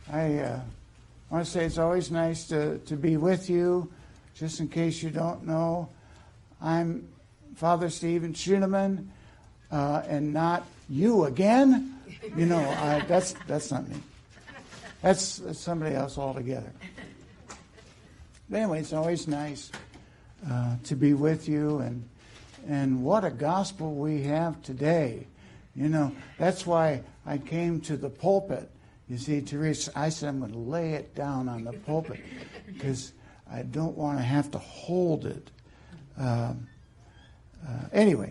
I want to say it's always nice to be with you. Just in case you don't know, I'm Father Stephen Schünemann, and not you again. You know, that's not me. That's somebody else altogether. But anyway, it's always nice to be with you, and what a gospel we have today. You know, that's why I came to the pulpit. You see, Teresa, I said I'm going to lay it down on the pulpit because I don't want to have to hold it. Anyway,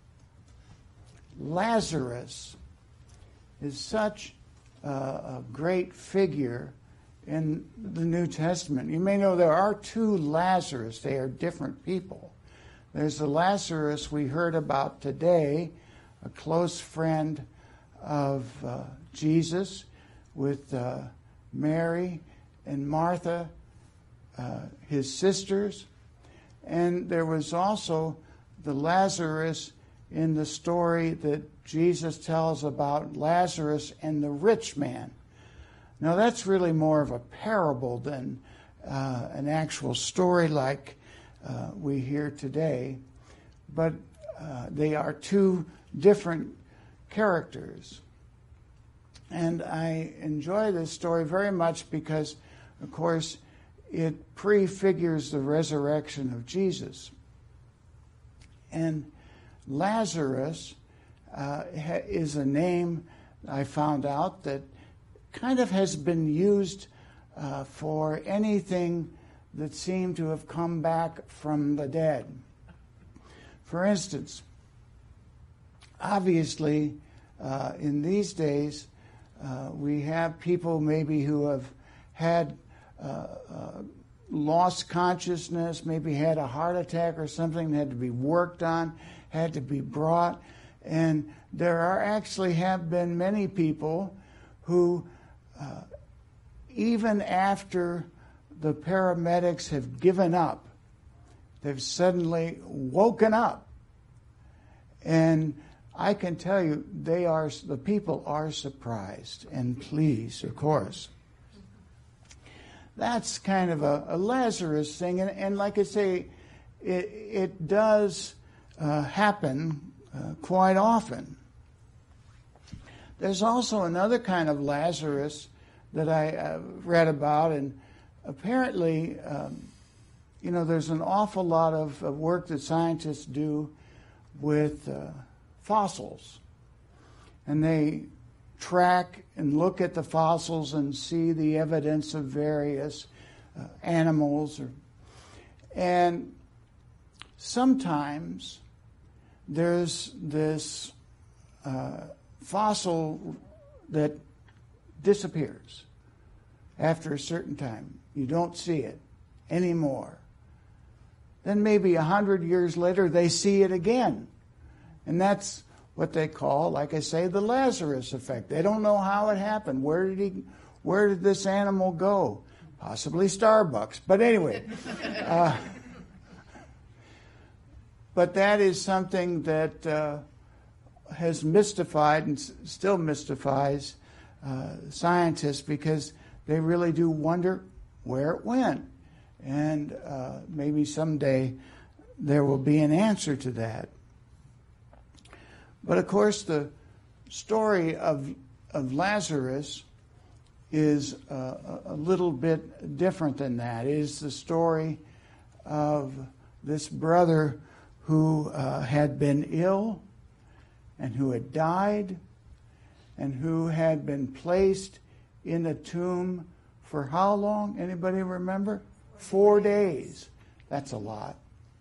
Lazarus is such a great figure in the New Testament. You may know there are two Lazarus. They are different people. There's the Lazarus we heard about today, a close friend of Jesus with Mary and Martha, his sisters. And there was also the Lazarus in the story that Jesus tells about Lazarus and the rich man. Now that's really more of a parable than an actual story like we hear today. But they are two different characters. And I enjoy this story very much because, of course, it prefigures the resurrection of Jesus. And Lazarus is a name I found out that kind of has been used for anything that seemed to have come back from the dead. For instance, obviously, in these days, we have people maybe who have had lost consciousness, maybe had a heart attack or something that had to be worked on, had to be brought. And there actually have been many people who, even after the paramedics have given up, they've suddenly woken up. And I can tell you, the people are surprised and pleased, of course. That's kind of a Lazarus thing, and like I say, it does happen quite often. There's also another kind of Lazarus that I read about, and apparently, there's an awful lot of work that scientists do with fossils, and they track and look at the fossils and see the evidence of various animals, and sometimes there's this fossil that disappears after a certain time. You don't see it anymore. Then maybe 100 years later they see it again. And that's what they call, like I say, the Lazarus effect. They don't know how it happened. Where did this animal go? Possibly Starbucks. But anyway, but that is something that has mystified and still mystifies scientists, because they really do wonder where it went. And maybe someday there will be an answer to that. But of course, the story of Lazarus is a little bit different than that. It is the story of this brother who had been ill and who had died and who had been placed in a tomb for how long? Anybody remember? 4 days. That's a lot.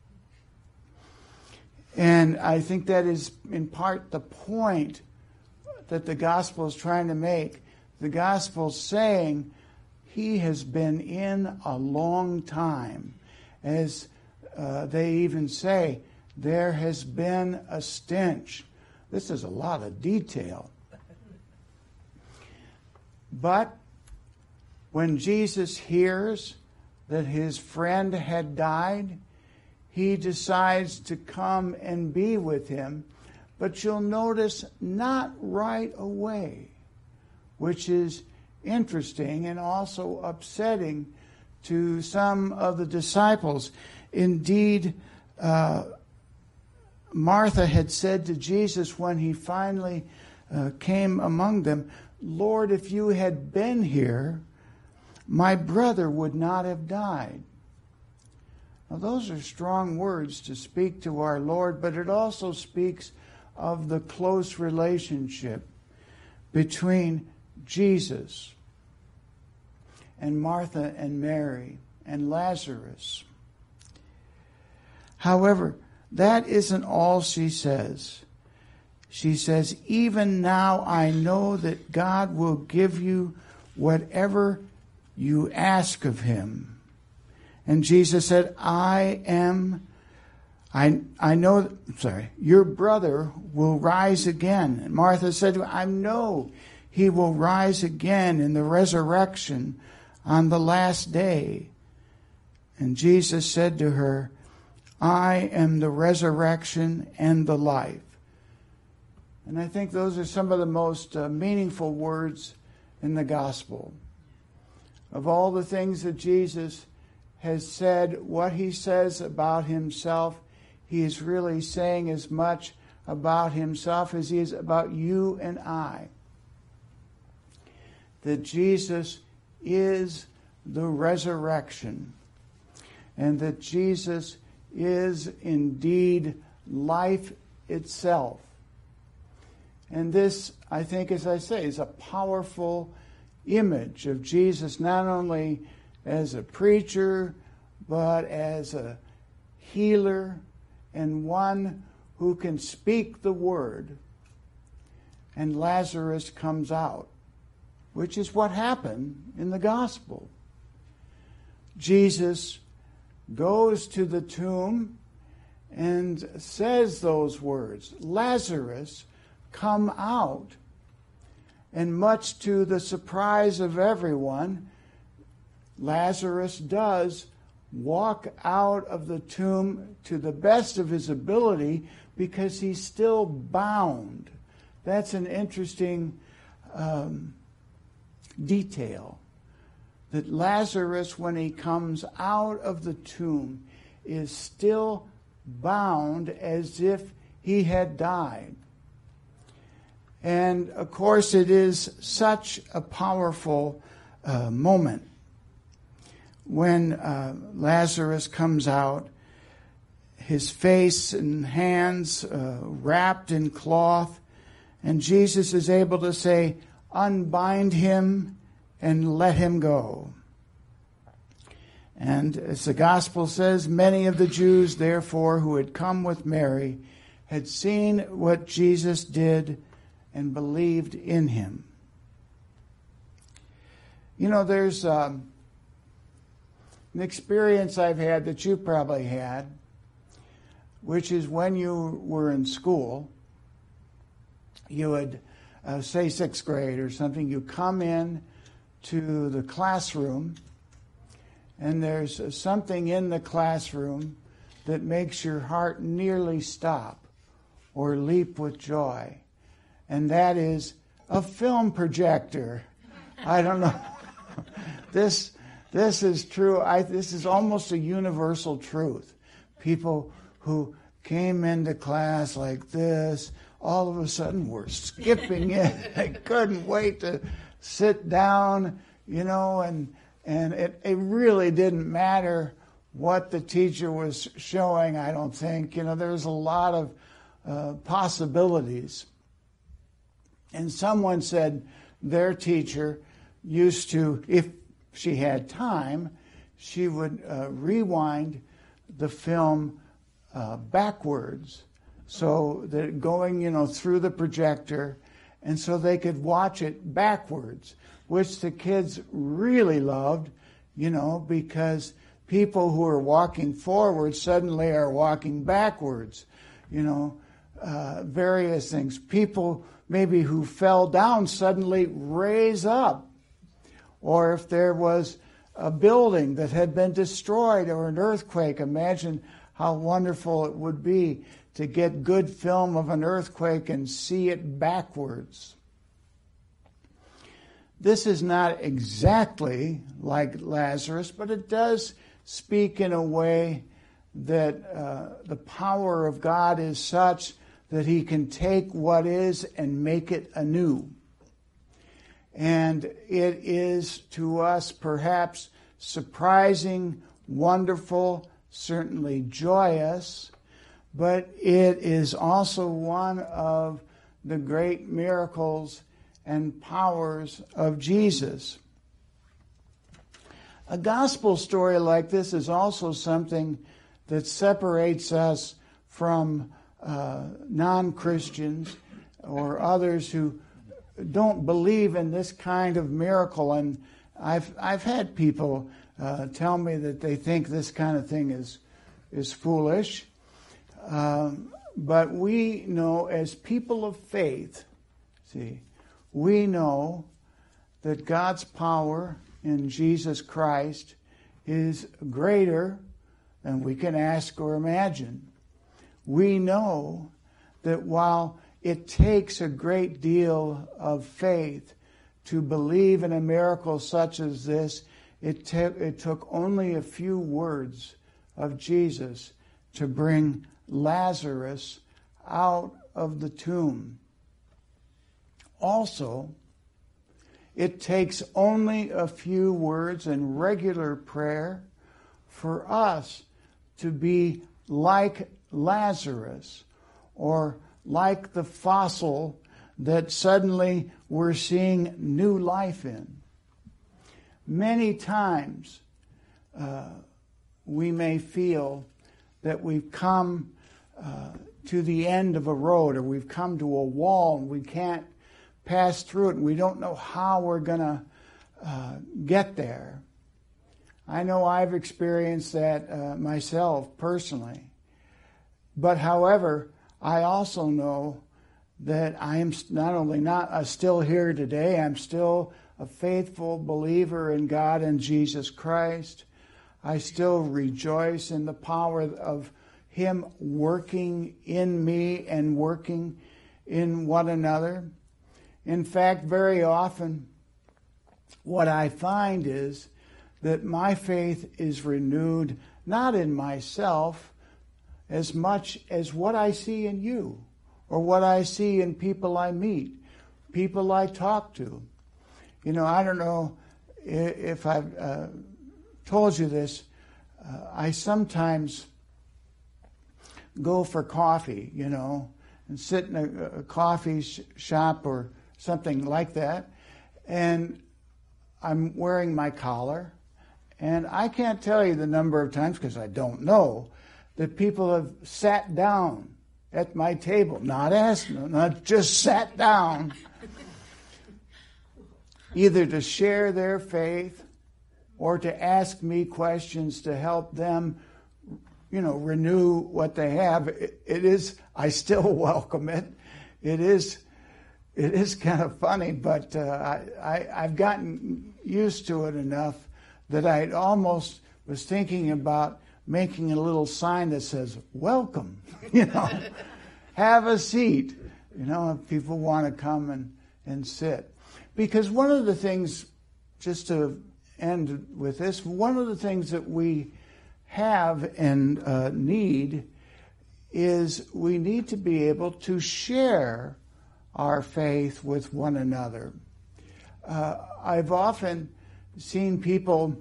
And I think that is in part the point that the gospel is trying to make. The gospel is saying he has been in a long time. As they even say, there has been a stench. This is a lot of detail. But when Jesus hears that his friend had died, he decides to come and be with him. But you'll notice not right away, which is interesting and also upsetting to some of the disciples. Indeed, Martha had said to Jesus when he finally came among them, "Lord, if you had been here, my brother would not have died." Now, those are strong words to speak to our Lord, but it also speaks of the close relationship between Jesus and Martha and Mary and Lazarus. However, that isn't all she says. She says, "Even now I know that God will give you whatever you ask of him." And Jesus said, your brother will rise again. And Martha said, "I know he will rise again in the resurrection on the last day." And Jesus said to her, "I am the resurrection and the life." And I think those are some of the most meaningful words in the gospel. Of all the things that Jesus has said, what he says about himself, he is really saying as much about himself as he is about you and I. That Jesus is the resurrection, and that Jesus is indeed life itself. And this, I think, as I say, is a powerful image of Jesus, not only as a preacher, but as a healer and one who can speak the word. And Lazarus comes out, which is what happened in the gospel. Jesus goes to the tomb and says those words, "Lazarus, come out." And much to the surprise of everyone, Lazarus does walk out of the tomb to the best of his ability because he's still bound. That's an interesting detail. That Lazarus, when he comes out of the tomb, is still bound as if he had died. And, of course, it is such a powerful moment when Lazarus comes out, his face and hands wrapped in cloth, and Jesus is able to say, "Unbind him and let him go." And as the gospel says, many of the Jews, therefore, who had come with Mary, had seen what Jesus did and believed in him. You know, there's an experience I've had that you probably had, which is when you were in school, you would, say 6th grade or something, you come in to the classroom, and there's something in the classroom that makes your heart nearly stop or leap with joy. And that is a film projector. I don't know. This is true. This is almost a universal truth. People who came into class like this, all of a sudden were skipping it. They couldn't wait to sit down, you know, and it really didn't matter what the teacher was showing, I don't think. You know, there's a lot of possibilities. And someone said their teacher used to, if she had time, she would rewind the film backwards, so that going, you know, through the projector, and so they could watch it backwards, which the kids really loved, you know, because people who are walking forward suddenly are walking backwards, you know, various things. People maybe who fell down suddenly raise up. Or if there was a building that had been destroyed or an earthquake, imagine how wonderful it would be to get good film of an earthquake and see it backwards. This is not exactly like Lazarus, but it does speak in a way that the power of God is such that he can take what is and make it anew. And it is to us perhaps surprising, wonderful, certainly joyous, but it is also one of the great miracles and powers of Jesus. A gospel story like this is also something that separates us from non-Christians or others who don't believe in this kind of miracle. And I've had people tell me that they think this kind of thing is foolish. But we know, as people of faith, we know that God's power in Jesus Christ is greater than we can ask or imagine. We know that while it takes a great deal of faith to believe in a miracle such as this, it took only a few words of Jesus to bring Lazarus out of the tomb. Also, it takes only a few words in regular prayer for us to be like Lazarus, or like the fossil that suddenly we're seeing new life in. Many times we may feel that we've come to the end of a road, or we've come to a wall and we can't pass through it, and we don't know how we're going to get there. I know I've experienced that myself personally. But however, I also know that I am not only still here today, I'm still a faithful believer in God and Jesus Christ. I still rejoice in the power of Him working in me and working in one another. In fact, very often, what I find is that my faith is renewed not in myself as much as what I see in you, or what I see in people I meet, people I talk to. You know, I don't know if I've told you this. I sometimes go for coffee, and sit in a coffee shop or something like that, and I'm wearing my collar, and I can't tell you the number of times, because I don't know, that people have sat down at my table, not asked, not just sat down, either to share their faith or to ask me questions to help them, renew what they have. I still welcome it. It is kind of funny, but I've gotten used to it enough that I almost was thinking about making a little sign that says, welcome, have a seat, if people want to come and sit. Because one of the things, just to end with this, one of the things that we have and need is we need to be able to share our faith with one another. I've often seen people,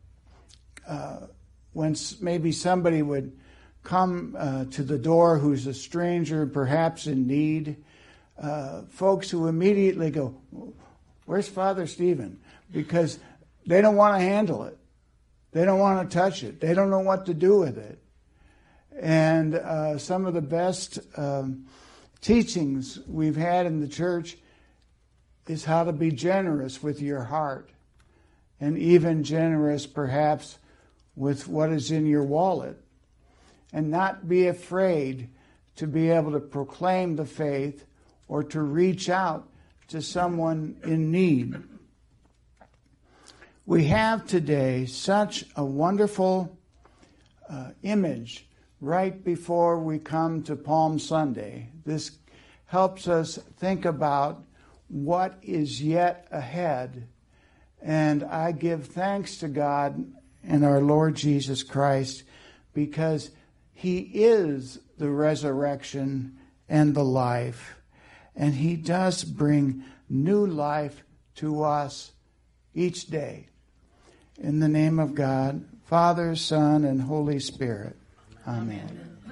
when maybe somebody would come to the door who's a stranger, perhaps in need, folks who immediately go, "Where's Father Stephen?" Because they don't want to handle it. They don't want to touch it. They don't know what to do with it. And some of the best teachings we've had in the church is how to be generous with your heart, and even generous perhaps with what is in your wallet, and not be afraid to be able to proclaim the faith or to reach out to someone in need. We have today such a wonderful image right before we come to Palm Sunday. This helps us think about what is yet ahead And I give thanks to God and our Lord Jesus Christ because He is the resurrection and the life. And He does bring new life to us each day. In the name of God, Father, Son, and Holy Spirit. Amen.